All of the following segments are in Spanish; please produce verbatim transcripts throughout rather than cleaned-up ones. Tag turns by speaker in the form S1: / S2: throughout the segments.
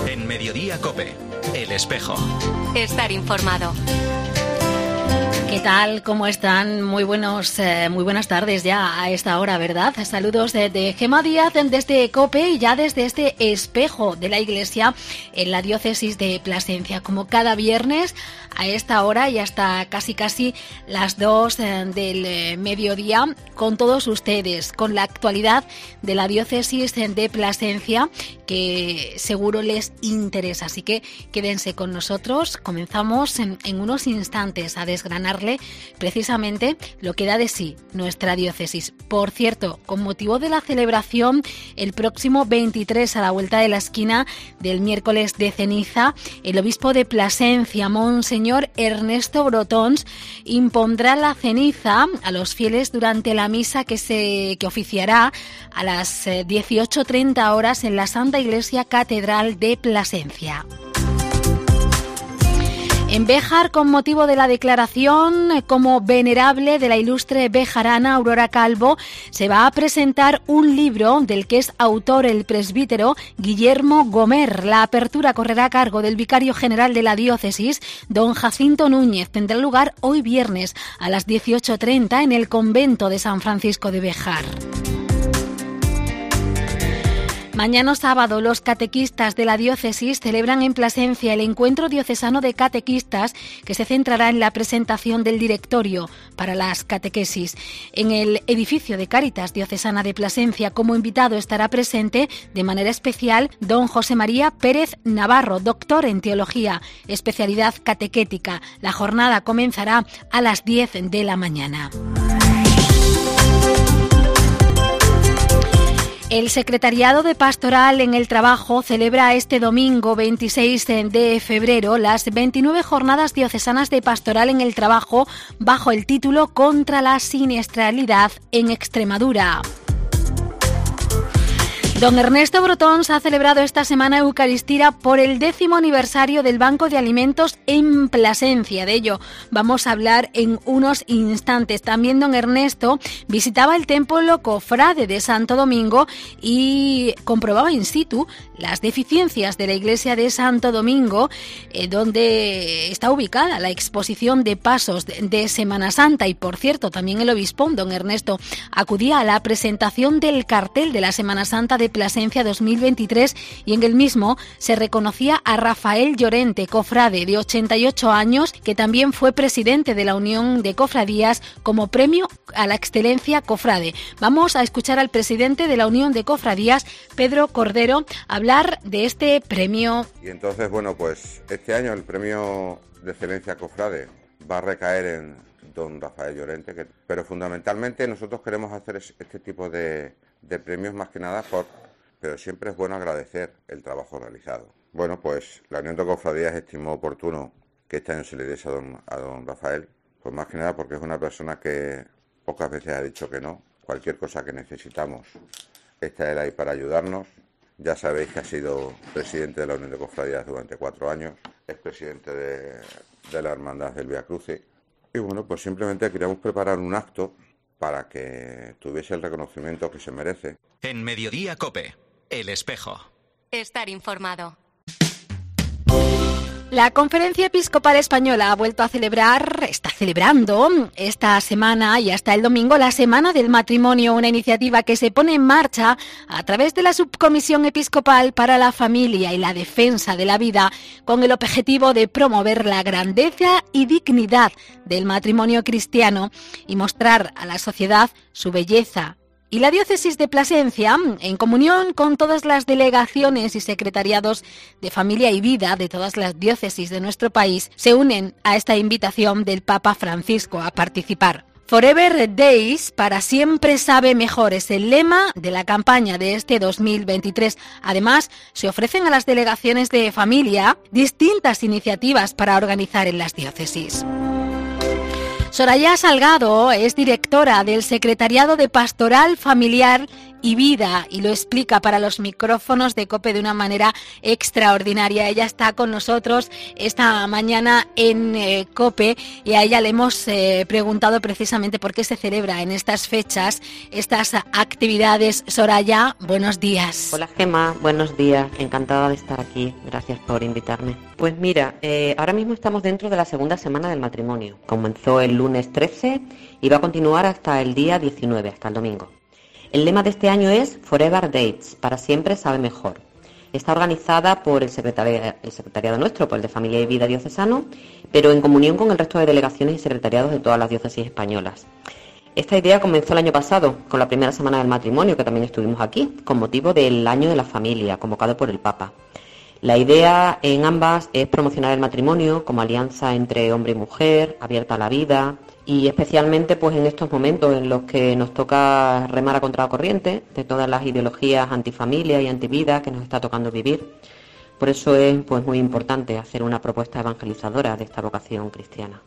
S1: En Mediodía COPE, El Espejo.
S2: Estar informado.
S3: ¿Qué tal? ¿Cómo están? Muy buenos, eh, muy buenas tardes ya a esta hora, ¿verdad? Saludos de, de Gemma Díaz desde COPE y ya desde este espejo de la Iglesia en la diócesis de Plasencia, como cada viernes a esta hora y hasta casi casi las dos eh, del eh, mediodía con todos ustedes, con la actualidad de la diócesis de Plasencia que seguro les interesa. Así que quédense con nosotros. Comenzamos en, en unos instantes a desgranarle precisamente lo que da de sí nuestra diócesis. Por cierto, con motivo de la celebración el próximo veintitrés, a la vuelta de la esquina del miércoles de ceniza, el obispo de Plasencia, Monseñor Ernesto Brotons, impondrá la ceniza a los fieles durante la misa que se que oficiará a las dieciocho treinta horas en la Santa Iglesia Catedral de Plasencia. En Béjar, con motivo de la declaración como venerable de la ilustre bejarana Aurora Calvo, se va a presentar un libro del que es autor el presbítero Guillermo Gomer. La apertura correrá a cargo del vicario general de la diócesis, don Jacinto Núñez. Tendrá lugar hoy viernes a las dieciocho treinta en el convento de San Francisco de Béjar. Mañana sábado, los catequistas de la diócesis celebran en Plasencia el encuentro diocesano de catequistas que se centrará en la presentación del directorio para las catequesis. En el edificio de Cáritas Diocesana de Plasencia, como invitado estará presente de manera especial don José María Pérez Navarro, doctor en teología, especialidad catequética. La jornada comenzará a las diez de la mañana. El Secretariado de Pastoral en el Trabajo celebra este domingo veintiséis de febrero las veintinueve jornadas diocesanas de pastoral en el trabajo bajo el título Contra la siniestralidad en Extremadura. Don Ernesto Brotons ha celebrado esta semana Eucaristía por el décimo aniversario del Banco de Alimentos en Plasencia. De ello vamos a hablar en unos instantes. También don Ernesto visitaba el templo cofrade de Santo Domingo y comprobaba in situ las deficiencias de la iglesia de Santo Domingo, eh, donde está ubicada la exposición de pasos de, de Semana Santa. Y por cierto, también el obispo, don Ernesto, acudía a la presentación del cartel de la Semana Santa de Plasencia dos mil veintitrés y en el mismo se reconocía a Rafael Llorente, cofrade de ochenta y ocho años, que también fue presidente de la Unión de Cofradías, como premio a la excelencia cofrade. Vamos a escuchar al presidente de la Unión de Cofradías, Pedro Cordero, hablar de este premio.
S4: Y entonces, bueno, pues este año el premio de excelencia cofrade va a recaer en don Rafael Llorente, que, pero fundamentalmente nosotros queremos hacer este tipo de, de premios más que nada por, pero siempre es bueno agradecer el trabajo realizado. Bueno, pues la Unión de Cofradías estimó oportuno que este año se le diese a don, a don Rafael, pues más que nada porque es una persona que pocas veces ha dicho que no. Cualquier cosa que necesitamos está él ahí para ayudarnos. Ya sabéis que ha sido presidente de la Unión de Cofradías durante cuatro años, es presidente de, de la Hermandad del Vía Crucis. Y bueno, pues simplemente queríamos preparar un acto para que tuviese el reconocimiento que se merece.
S1: En Mediodía COPE, El Espejo.
S2: Estar informado.
S3: La Conferencia Episcopal Española ha vuelto a celebrar, está celebrando esta semana y hasta el domingo la Semana del Matrimonio, una iniciativa que se pone en marcha a través de la Subcomisión Episcopal para la Familia y la Defensa de la Vida, con el objetivo de promover la grandeza y dignidad del matrimonio cristiano y mostrar a la sociedad su belleza. Y la diócesis de Plasencia, en comunión con todas las delegaciones y secretariados de familia y vida de todas las diócesis de nuestro país, se unen a esta invitación del Papa Francisco a participar. Forever Days, para siempre sabe mejor, es el lema de la campaña de este dos mil veintitrés. Además, se ofrecen a las delegaciones de familia distintas iniciativas para organizar en las diócesis. Soraya Salgado es directora del Secretariado de Pastoral Familiar y vida, y lo explica para los micrófonos de COPE de una manera extraordinaria. Ella está con nosotros esta mañana en eh, COPE y a ella le hemos eh, preguntado precisamente por qué se celebra en estas fechas estas actividades. Soraya, buenos días.
S5: Hola Gemma, buenos días, encantada de estar aquí, gracias por invitarme. Pues mira, eh, ahora mismo estamos dentro de la segunda semana del matrimonio. Comenzó el lunes trece y va a continuar hasta el día diecinueve, hasta el domingo. El lema de este año es Forever Dates, para siempre sabe mejor. Está organizada por el, secretari- el secretariado nuestro, por el de Familia y Vida diocesano, pero en comunión con el resto de delegaciones y secretariados de todas las diócesis españolas. Esta idea comenzó el año pasado, con la primera semana del matrimonio, que también estuvimos aquí, con motivo del Año de la Familia, convocado por el Papa. La idea en ambas es promocionar el matrimonio como alianza entre hombre y mujer, abierta a la vida, y especialmente pues en estos momentos en los que nos toca remar a contra la corriente de todas las ideologías antifamilia y antivida que nos está tocando vivir. Por eso es pues muy importante hacer una propuesta evangelizadora de esta vocación cristiana.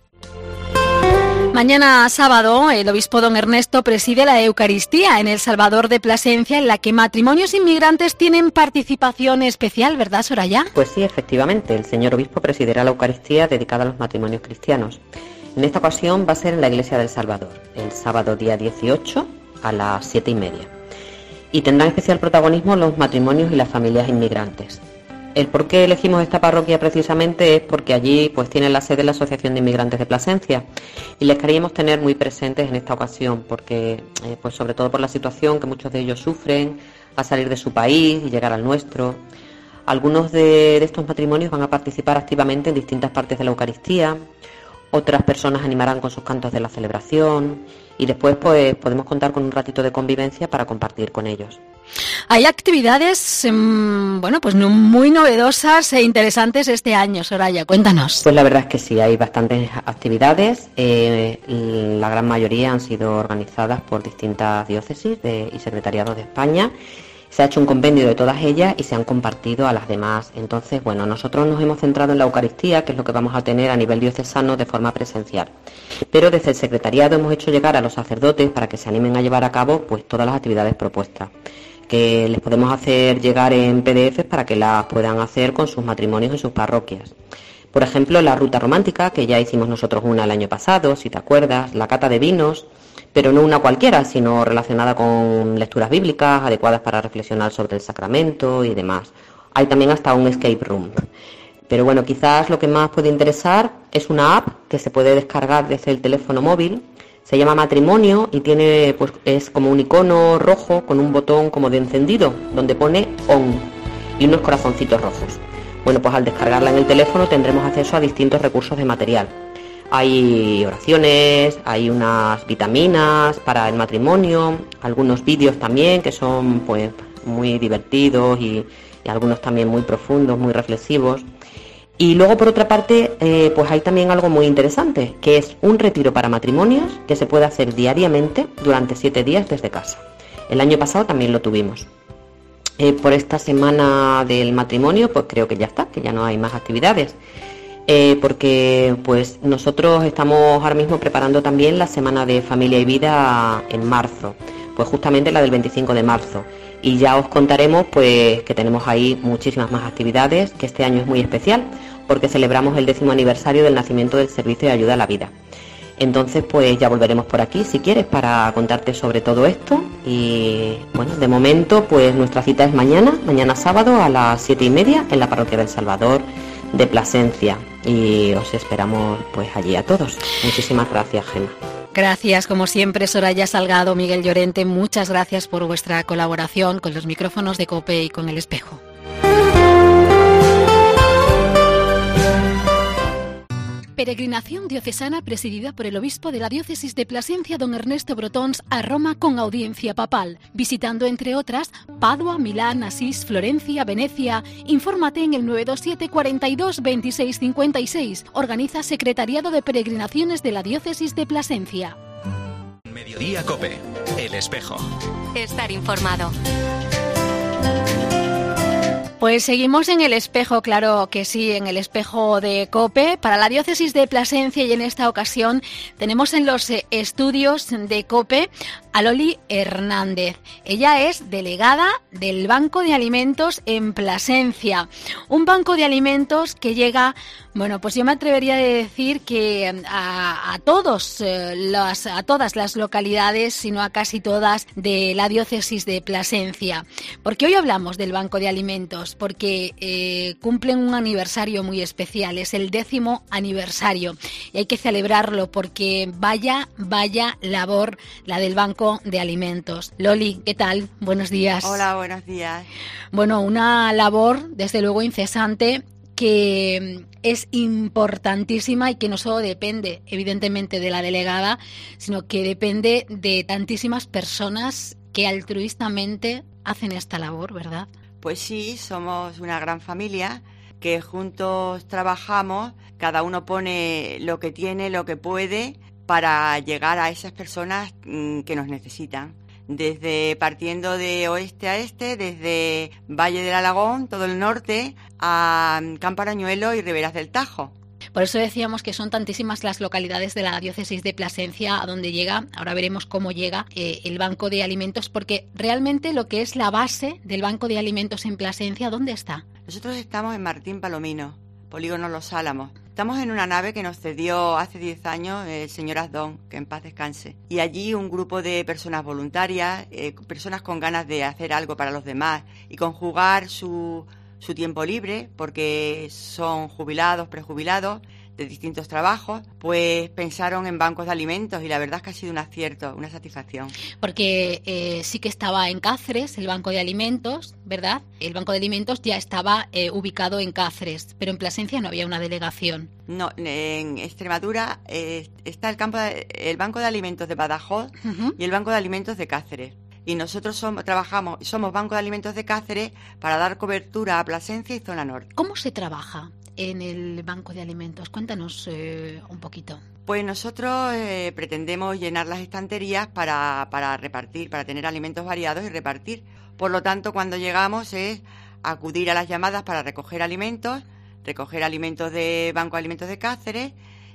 S3: Mañana sábado, el obispo don Ernesto preside la Eucaristía en El Salvador de Plasencia, en la que matrimonios inmigrantes tienen participación especial, ¿verdad, Soraya?
S5: Pues sí, efectivamente, el señor obispo presidirá la Eucaristía dedicada a los matrimonios cristianos. En esta ocasión va a ser en la Iglesia del Salvador, el sábado día dieciocho a las siete y media. Y tendrán especial protagonismo los matrimonios y las familias inmigrantes. El por qué elegimos esta parroquia precisamente es porque allí pues tiene la sede de la Asociación de Inmigrantes de Plasencia y les queríamos tener muy presentes en esta ocasión porque eh, pues sobre todo por la situación que muchos de ellos sufren al salir de su país y llegar al nuestro. Algunos de, de estos matrimonios van a participar activamente en distintas partes de la Eucaristía, otras personas animarán con sus cantos de la celebración y después pues podemos contar con un ratito de convivencia para compartir con ellos.
S3: Hay actividades, mmm, bueno, pues muy novedosas e interesantes este año, Soraya, cuéntanos.
S5: Pues la verdad es que sí, hay bastantes actividades, eh, la gran mayoría han sido organizadas por distintas diócesis de, y secretariados de España. Se ha hecho un compendio de todas ellas y se han compartido a las demás. Entonces, bueno, nosotros nos hemos centrado en la Eucaristía, que es lo que vamos a tener a nivel diocesano de forma presencial. Pero desde el secretariado hemos hecho llegar a los sacerdotes para que se animen a llevar a cabo pues todas las actividades propuestas, que les podemos hacer llegar en P D F para que las puedan hacer con sus matrimonios en sus parroquias. Por ejemplo, la ruta romántica, que ya hicimos nosotros una el año pasado, si te acuerdas, la cata de vinos, pero no una cualquiera, sino relacionada con lecturas bíblicas adecuadas para reflexionar sobre el sacramento y demás. Hay también hasta un escape room. Pero bueno, quizás lo que más puede interesar es una app que se puede descargar desde el teléfono móvil. Se llama Matrimonio y tiene, pues, es como un icono rojo con un botón como de encendido, donde pone On y unos corazoncitos rojos. Bueno, pues al descargarla en el teléfono tendremos acceso a distintos recursos de material. Hay oraciones, hay unas vitaminas para el matrimonio, algunos vídeos también que son pues muy divertidos y, y algunos también muy profundos, muy reflexivos. Y luego por otra parte eh, pues hay también algo muy interesante, que es un retiro para matrimonios que se puede hacer diariamente durante siete días desde casa. El año pasado también lo tuvimos. Eh, por esta semana del matrimonio pues creo que ya está, que ya no hay más actividades. Eh, porque pues nosotros estamos ahora mismo preparando también la Semana de Familia y Vida en marzo, pues justamente la del veinticinco de marzo, y ya os contaremos pues que tenemos ahí muchísimas más actividades, que este año es muy especial porque celebramos el décimo aniversario del nacimiento del Servicio de Ayuda a la Vida. Entonces pues ya volveremos por aquí si quieres para contarte sobre todo esto y bueno, de momento pues nuestra cita es mañana, mañana sábado a las siete y media en la Parroquia del Salvador de Plasencia y os esperamos pues allí a todos. Muchísimas gracias, Gemma.
S3: Gracias, como siempre, Soraya Salgado, Miguel Llorente, muchas gracias por vuestra colaboración con los micrófonos de COPE y con El Espejo. Peregrinación diocesana presidida por el obispo de la diócesis de Plasencia, don Ernesto Brotons, a Roma con audiencia papal, visitando entre otras Padua, Milán, Asís, Florencia, Venecia. Infórmate en el nueve dos siete, cuarenta y dos, veintiséis cincuenta y seis. Organiza Secretariado de Peregrinaciones de la diócesis de Plasencia.
S1: Mediodía COPE, El Espejo.
S2: Estar informado.
S3: Pues seguimos en El Espejo, claro que sí, en El Espejo de COPE, para la diócesis de Plasencia, y en esta ocasión tenemos en los estudios de COPE a Loli Hernández. Ella es delegada del Banco de Alimentos en Plasencia. Un banco de alimentos que llega, bueno, pues yo me atrevería a decir que a, a todos eh, las, a todas las localidades, sino a casi todas, de la diócesis de Plasencia. Porque hoy hablamos del Banco de Alimentos, porque eh, cumplen un aniversario muy especial, es el décimo aniversario y hay que celebrarlo porque vaya, vaya labor la del Banco de Alimentos. Loli, ¿qué tal? Buenos días.
S6: Hola, buenos días.
S3: Bueno, una labor desde luego incesante que es importantísima y que no solo depende evidentemente de la delegada, sino que depende de tantísimas personas que altruistamente hacen esta labor, ¿verdad?
S6: Pues sí, somos una gran familia que juntos trabajamos, cada uno pone lo que tiene, lo que puede para llegar a esas personas que nos necesitan. Desde partiendo de oeste a este, desde Valle del Alagón, todo el norte, a Camparañuelo y Riberas del Tajo.
S3: Por eso decíamos que son tantísimas las localidades de la diócesis de Plasencia a donde llega, ahora veremos cómo llega eh, el Banco de Alimentos, porque realmente lo que es la base del Banco de Alimentos en Plasencia, ¿dónde está?
S6: Nosotros estamos en Martín Palomino, Polígono Los Álamos. Estamos en una nave que nos cedió hace diez años el señor Azdón, que en paz descanse. Y allí un grupo de personas voluntarias, eh, personas con ganas de hacer algo para los demás y conjugar su... su tiempo libre, porque son jubilados, prejubilados, de distintos trabajos, pues pensaron en bancos de alimentos y la verdad es que ha sido un acierto, una satisfacción.
S3: Porque eh, sí que estaba en Cáceres el Banco de Alimentos, ¿verdad? El Banco de Alimentos ya estaba eh, ubicado en Cáceres, pero en Plasencia no había una delegación.
S6: No, en Extremadura eh, está el, campo de, el Banco de Alimentos de Badajoz uh-huh. y el Banco de Alimentos de Cáceres. Y nosotros somos, trabajamos, somos Banco de Alimentos de Cáceres para dar cobertura a Plasencia y zona norte.
S3: ¿Cómo se trabaja en el Banco de Alimentos? Cuéntanos eh, un poquito.
S6: Pues nosotros eh, pretendemos llenar las estanterías para, para repartir, para tener alimentos variados y repartir. Por lo tanto, cuando llegamos es acudir a las llamadas para recoger alimentos, recoger alimentos de Banco de Alimentos de Cáceres,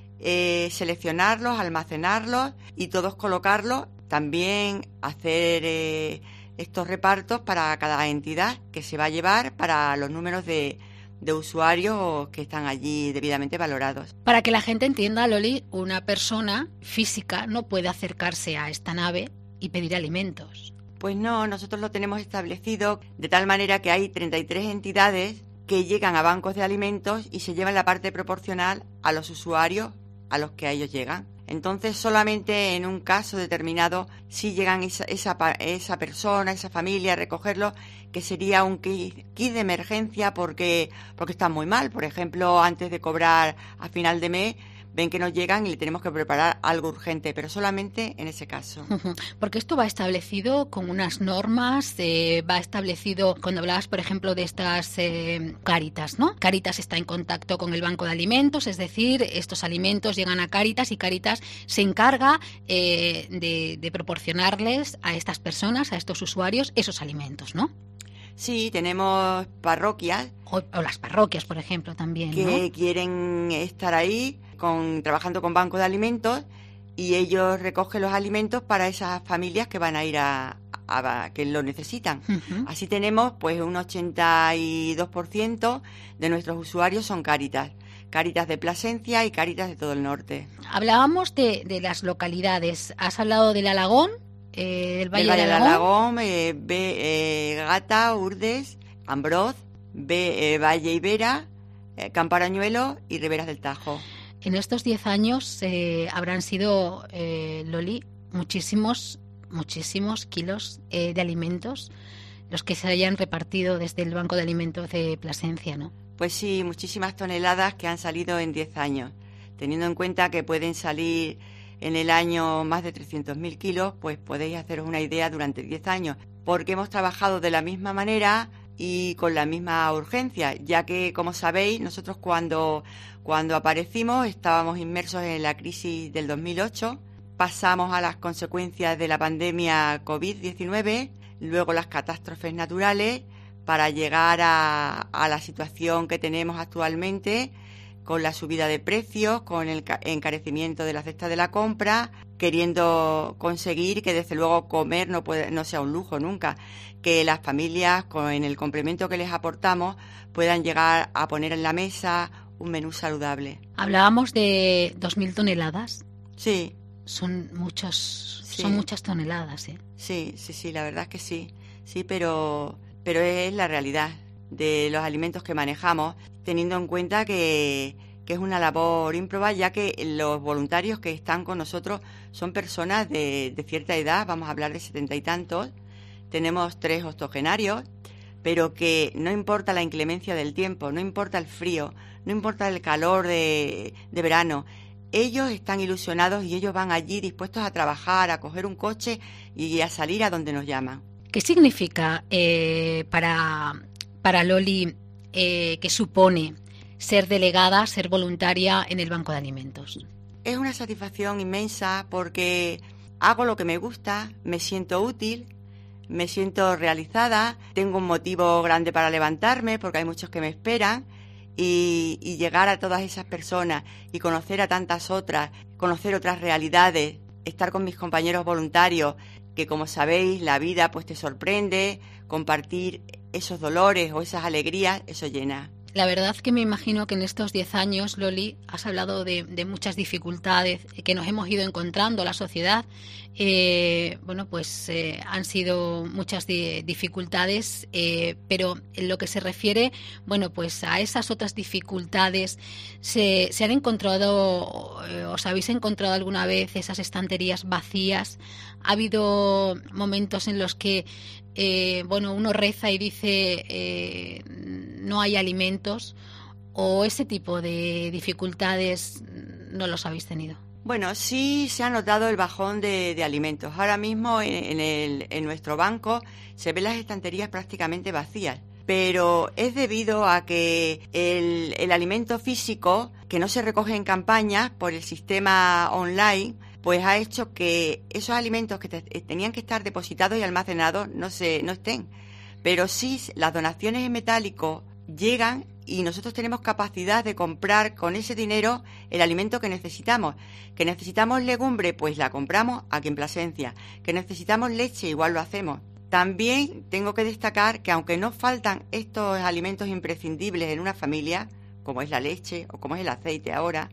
S6: eh, seleccionarlos, almacenarlos y todos colocarlos. También hacer eh, estos repartos para cada entidad que se va a llevar para los números de, de usuarios que están allí debidamente valorados.
S3: Para que la gente entienda, Loli, una persona física no puede acercarse a esta nave y pedir alimentos.
S6: Pues no, nosotros lo tenemos establecido de tal manera que hay treinta y tres entidades que llegan a bancos de alimentos y se llevan la parte proporcional a los usuarios a los que a ellos llegan. Entonces, solamente en un caso determinado, si llegan esa, esa, esa persona, esa familia a recogerlo, que sería un kit, kit de emergencia porque, porque están muy mal. Por ejemplo, antes de cobrar a final de mes, ven que nos llegan y le tenemos que preparar algo urgente, pero solamente en ese caso.
S3: Porque esto va establecido con unas normas, eh, va establecido, cuando hablabas, por ejemplo, de estas eh, Cáritas, ¿no? Cáritas está en contacto con el Banco de Alimentos, es decir, estos alimentos llegan a Cáritas y Cáritas se encarga eh, de, de proporcionarles a estas personas, a estos usuarios, esos alimentos, ¿no?
S6: Sí, tenemos parroquias.
S3: O, o las parroquias, por ejemplo, también,
S6: que
S3: ¿no?
S6: quieren estar ahí con, trabajando con Banco de Alimentos y ellos recogen los alimentos para esas familias que van a ir a, a, a que lo necesitan. Uh-huh. Así tenemos pues un ochenta y dos por ciento de nuestros usuarios son Cáritas. Cáritas de Plasencia y Cáritas de todo el norte.
S3: Hablábamos de, de las localidades. ¿Has hablado del Alagón? Eh, del Valle,
S6: Valle
S3: del
S6: Alagón,
S3: Alagón
S6: eh, B, eh, Gata, Urdes, Ambroz, B, eh, Valle Ibera, eh, Camparañuelo y Riberas del Tajo.
S3: En estos diez años eh, habrán sido, eh, Loli, muchísimos, muchísimos kilos eh, de alimentos los que se hayan repartido desde el Banco de Alimentos de Plasencia, ¿no?
S6: Pues sí, muchísimas toneladas que han salido en diez años. Teniendo en cuenta que pueden salir en el año más de trescientos mil kilos, pues podéis haceros una idea durante diez años, porque hemos trabajado de la misma manera y con la misma urgencia, ya que, como sabéis, nosotros cuando, cuando aparecimos estábamos inmersos en la crisis del dos mil ocho, pasamos a las consecuencias de la pandemia covid diecinueve, luego las catástrofes naturales, para llegar a, a la situación que tenemos actualmente, con la subida de precios, con el encarecimiento de la cesta de la compra, queriendo conseguir que desde luego comer no puede, no sea un lujo nunca, que las familias con el complemento que les aportamos puedan llegar a poner en la mesa un menú saludable.
S3: Hablábamos de dos mil toneladas.
S6: Sí.
S3: Son muchos,
S6: sí.
S3: son muchas toneladas, ¿eh?
S6: Sí, sí, sí, la verdad es que sí, sí, pero, pero es la realidad de los alimentos que manejamos, teniendo en cuenta que, que es una labor ímproba, ya que los voluntarios que están con nosotros son personas de, de cierta edad, vamos a hablar de setenta y tantos, tenemos tres octogenarios, pero que no importa la inclemencia del tiempo, no importa el frío, no importa el calor de, de verano, ellos están ilusionados y ellos van allí dispuestos a trabajar, a coger un coche y a salir a donde nos llaman.
S3: ¿Qué significa eh, para, para Loli, eh, qué supone ser delegada, ser voluntaria en el Banco de Alimentos?
S6: Es una satisfacción inmensa porque hago lo que me gusta, me siento útil, me siento realizada, tengo un motivo grande para levantarme porque hay muchos que me esperan. Y, y llegar a todas esas personas y conocer a tantas otras, conocer otras realidades, estar con mis compañeros voluntarios, que como sabéis la vida pues te sorprende, compartir esos dolores o esas alegrías, eso llena.
S3: La verdad que me imagino que en estos diez años, Loli, has hablado de, de muchas dificultades que nos hemos ido encontrando la sociedad. Eh, bueno, pues eh, han sido muchas di- dificultades, eh, pero en lo que se refiere, bueno, pues a esas otras dificultades, ¿se, se han encontrado, eh, os habéis encontrado alguna vez esas estanterías vacías? ¿Ha habido momentos en los que Eh, bueno, uno reza y dice eh, no hay alimentos, o ese tipo de dificultades no los habéis tenido?
S6: Bueno, sí se ha notado el bajón de, de alimentos. Ahora mismo en, en, el, en nuestro banco se ven las estanterías prácticamente vacías, pero es debido a que el, el alimento físico, que no se recoge en campañas por el sistema online, pues ha hecho que esos alimentos que te, tenían que estar depositados y almacenados no se no estén. Pero sí, las donaciones en metálico llegan y nosotros tenemos capacidad de comprar con ese dinero el alimento que necesitamos. Que necesitamos legumbre, pues la compramos aquí en Plasencia. Que necesitamos leche, igual lo hacemos. También tengo que destacar que aunque no faltan estos alimentos imprescindibles en una familia, como es la leche o como es el aceite ahora,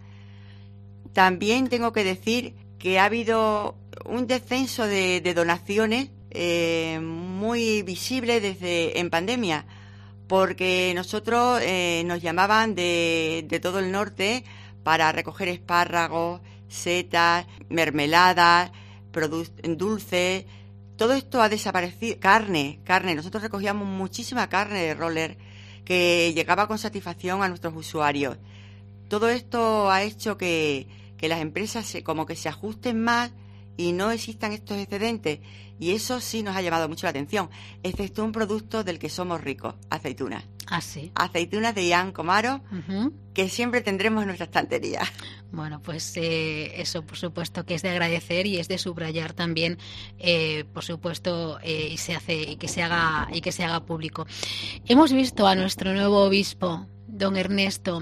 S6: también tengo que decir que ha habido un descenso de, de donaciones eh, muy visible desde en pandemia, porque nosotros eh, nos llamaban de, de todo el norte para recoger espárragos, setas, mermeladas, produ- dulces. Todo esto ha desaparecido. Carne, carne. Nosotros recogíamos muchísima carne de roller que llegaba con satisfacción a nuestros usuarios. Todo esto ha hecho que que las empresas se, como que se ajusten más y no existan estos excedentes. Y eso sí nos ha llamado mucho la atención, excepto un producto del que somos ricos, aceitunas.
S3: Ah, sí.
S6: Aceitunas de Ian Comaro,
S3: Uh-huh.
S6: que siempre tendremos en nuestra estantería.
S3: Bueno, pues eh, eso por supuesto que es de agradecer y es de subrayar también, eh, por supuesto, eh, y se hace y que se haga y que se haga público. Hemos visto a nuestro nuevo obispo, don Ernesto.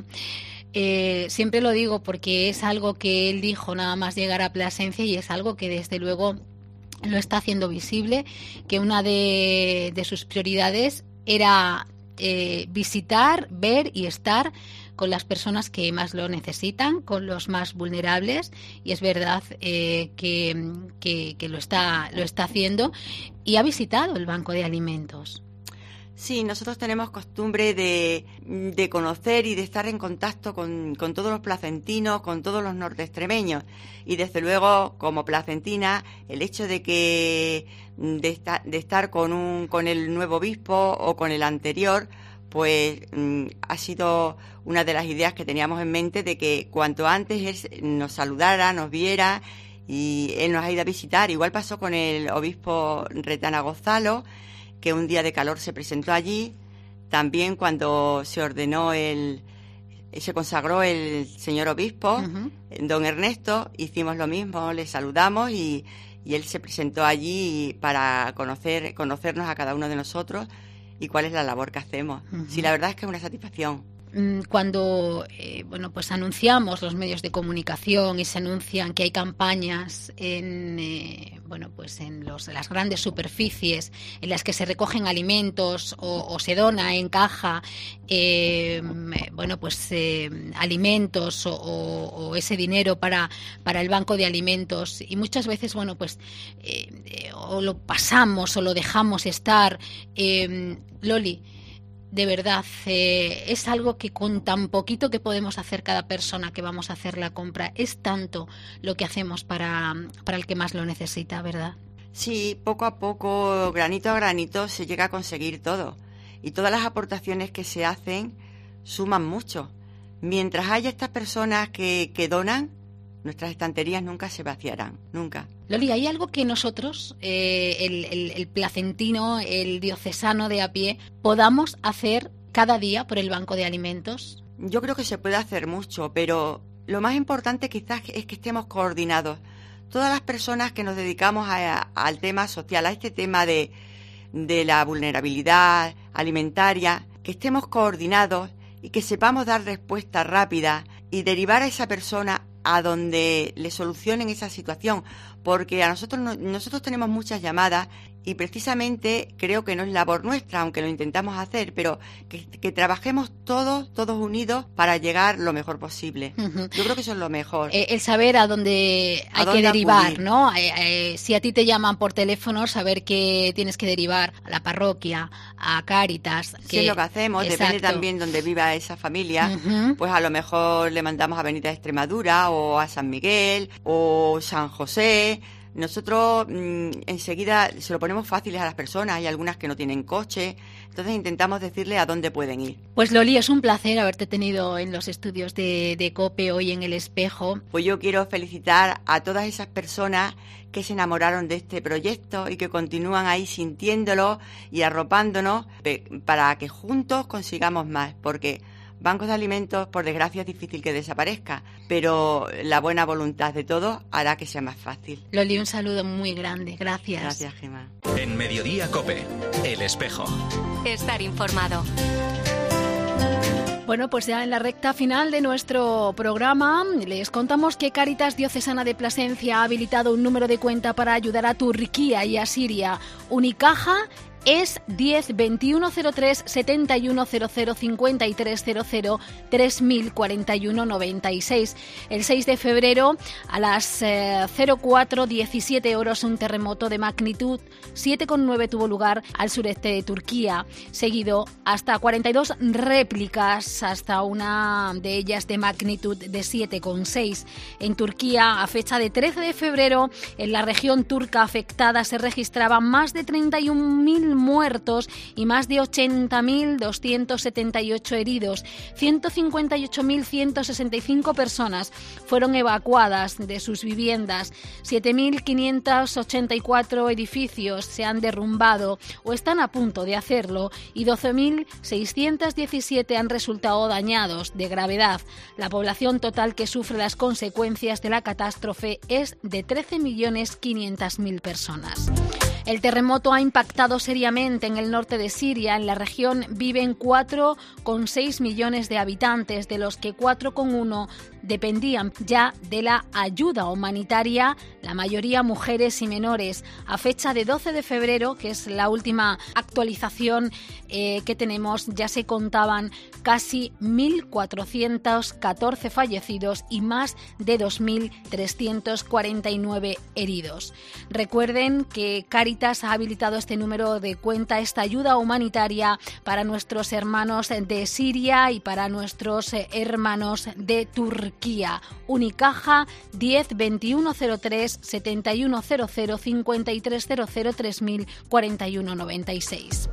S3: Eh, siempre lo digo porque es algo que él dijo nada más llegar a Plasencia y es algo que desde luego lo está haciendo visible, que una de, de sus prioridades era eh, visitar, ver y estar con las personas que más lo necesitan, con los más vulnerables, y es verdad eh, que, que, que lo está, lo está haciendo y ha visitado el Banco de Alimentos.
S6: Sí, nosotros tenemos costumbre de, de conocer y de estar en contacto con, con todos los placentinos, con todos los norteextremeños. Y desde luego, como placentina, el hecho de que de, esta, de estar con un con el nuevo obispo o con el anterior, pues mm, ha sido una de las ideas que teníamos en mente, de que cuanto antes él nos saludara, nos viera y él nos ha ido a visitar. Igual pasó con el obispo Retana Gonzalo, que un día de calor se presentó allí. También cuando se ordenó el, se consagró el señor obispo, uh-huh. don Ernesto, hicimos lo mismo, le saludamos y, y él se presentó allí para conocer, conocernos a cada uno de nosotros y cuál es la labor que hacemos. Uh-huh. Sí, la verdad es que es una satisfacción.
S3: cuando eh, bueno, pues anunciamos los medios de comunicación y se anuncian que hay campañas en eh, bueno, pues en los, las grandes superficies en las que se recogen alimentos o, o se dona en caja eh, bueno, pues eh, alimentos o, o, o ese dinero para, para el banco de alimentos, y muchas veces bueno, pues eh, eh, o lo pasamos o lo dejamos estar. eh, Loli, de verdad, eh, es algo que con tan poquito que podemos hacer cada persona que vamos a hacer la compra, es tanto lo que hacemos para, para el que más lo necesita, ¿verdad?
S6: Sí, poco a poco, granito a granito, se llega a conseguir todo. Y todas las aportaciones que se hacen suman mucho. Mientras haya estas personas que, que donan, nuestras estanterías nunca se vaciarán, nunca.
S3: Loli, ¿hay algo que nosotros, eh, el, el, el placentino, el diocesano de a pie, podamos hacer cada día por el banco de alimentos?
S6: Yo creo que se puede hacer mucho, pero lo más importante quizás es que estemos coordinados. Todas las personas que nos dedicamos a, a, al tema social, a este tema de, de la vulnerabilidad alimentaria, que estemos coordinados y que sepamos dar respuesta rápida y derivar a esa persona a donde le solucionen esa situación, porque a nosotros nosotros tenemos muchas llamadas y precisamente creo que no es labor nuestra, aunque lo intentamos hacer, pero que, que trabajemos todos, todos unidos para llegar lo mejor posible. Uh-huh. Yo creo que eso es lo mejor.
S3: Eh, el saber a dónde hay
S6: ¿A dónde
S3: que derivar,
S6: acudir?
S3: ¿no? Eh, eh, si a ti te llaman por teléfono, saber que tienes que derivar a la parroquia, a Cáritas.
S6: Sí, es lo que hacemos.
S3: Exacto.
S6: Depende también donde viva esa familia.
S3: Uh-huh.
S6: Pues a lo mejor le mandamos a Avenida de Extremadura o a San Miguel o San José. Nosotros mmm, enseguida se lo ponemos fáciles a las personas, hay algunas que no tienen coche, entonces intentamos decirle a dónde pueden ir.
S3: Pues Loli, es un placer haberte tenido en los estudios de, de COPE hoy en El Espejo.
S6: Pues yo quiero felicitar a todas esas personas que se enamoraron de este proyecto y que continúan ahí sintiéndolo y arropándonos para que juntos consigamos más, porque bancos de alimentos, por desgracia, es difícil que desaparezca, pero la buena voluntad de todos hará que sea más fácil.
S3: Loli, un saludo muy grande. Gracias.
S6: Gracias, Gemma.
S1: En Mediodía COPE, El Espejo.
S2: Estar informado.
S3: Bueno, pues ya en la recta final de nuestro programa les contamos que Cáritas Diocesana de Plasencia ha habilitado un número de cuenta para ayudar a Turquía y a Siria. Unicaja es diez veintiuno cero tres setenta y uno cero cero cincuenta y tres cero cero tres mil cuarenta y uno noventa y seis. El seis de febrero a las eh, cero cuatro diecisiete horas un terremoto de magnitud siete coma nueve tuvo lugar al sureste de Turquía, seguido hasta cuarenta y dos réplicas, hasta una de ellas de magnitud de siete coma seis. En Turquía, a fecha de trece de febrero, en la región turca afectada se registraban más de treinta y un mil muertos y más de ochenta mil doscientos setenta y ocho heridos. ciento cincuenta y ocho mil ciento sesenta y cinco personas fueron evacuadas de sus viviendas. siete mil quinientos ochenta y cuatro edificios se han derrumbado o están a punto de hacerlo y doce mil seiscientos diecisiete han resultado dañados de gravedad. La población total que sufre las consecuencias de la catástrofe es de trece millones quinientas mil personas. El terremoto ha impactado seriamente en el norte de Siria. En la región viven cuatro coma seis millones de habitantes, de los que cuatro coma uno dependían ya de la ayuda humanitaria, la mayoría mujeres y menores. A fecha de doce de febrero, que es la última actualización eh, que tenemos, ya se contaban casi mil cuatrocientos catorce fallecidos y más de dos mil trescientos cuarenta y nueve heridos. Recuerden que Cáritas ha habilitado este número de cuenta, esta ayuda humanitaria para nuestros hermanos de Siria y para nuestros hermanos de Turquía. Unicaja diez veintiuno cero tres setenta y uno cero cero cincuenta y tres cero cero tres mil cuarenta y uno noventa y seis.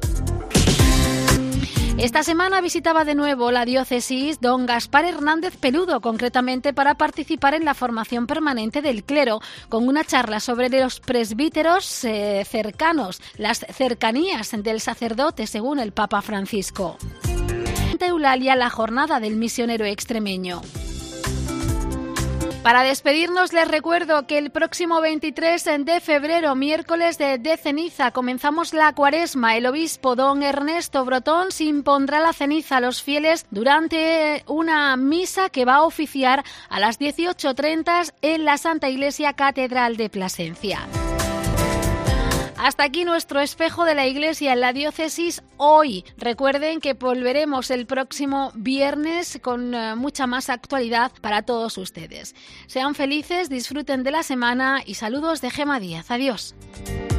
S3: Esta semana visitaba de nuevo la diócesis don Gaspar Hernández Peludo, concretamente para participar en la formación permanente del clero, con una charla sobre los presbíteros eh, cercanos, las cercanías del sacerdote según el Papa Francisco. En Eulalia, la jornada del misionero extremeño. Para despedirnos les recuerdo que el próximo veintitrés de febrero, miércoles de, de ceniza, comenzamos la cuaresma. El obispo don Ernesto Brotón se impondrá la ceniza a los fieles durante una misa que va a oficiar a las dieciocho treinta en la Santa Iglesia Catedral de Plasencia. Hasta aquí nuestro espejo de la Iglesia en la diócesis hoy. Recuerden que volveremos el próximo viernes con uh, mucha más actualidad para todos ustedes. Sean felices, disfruten de la semana y saludos de Gema Díaz. Adiós.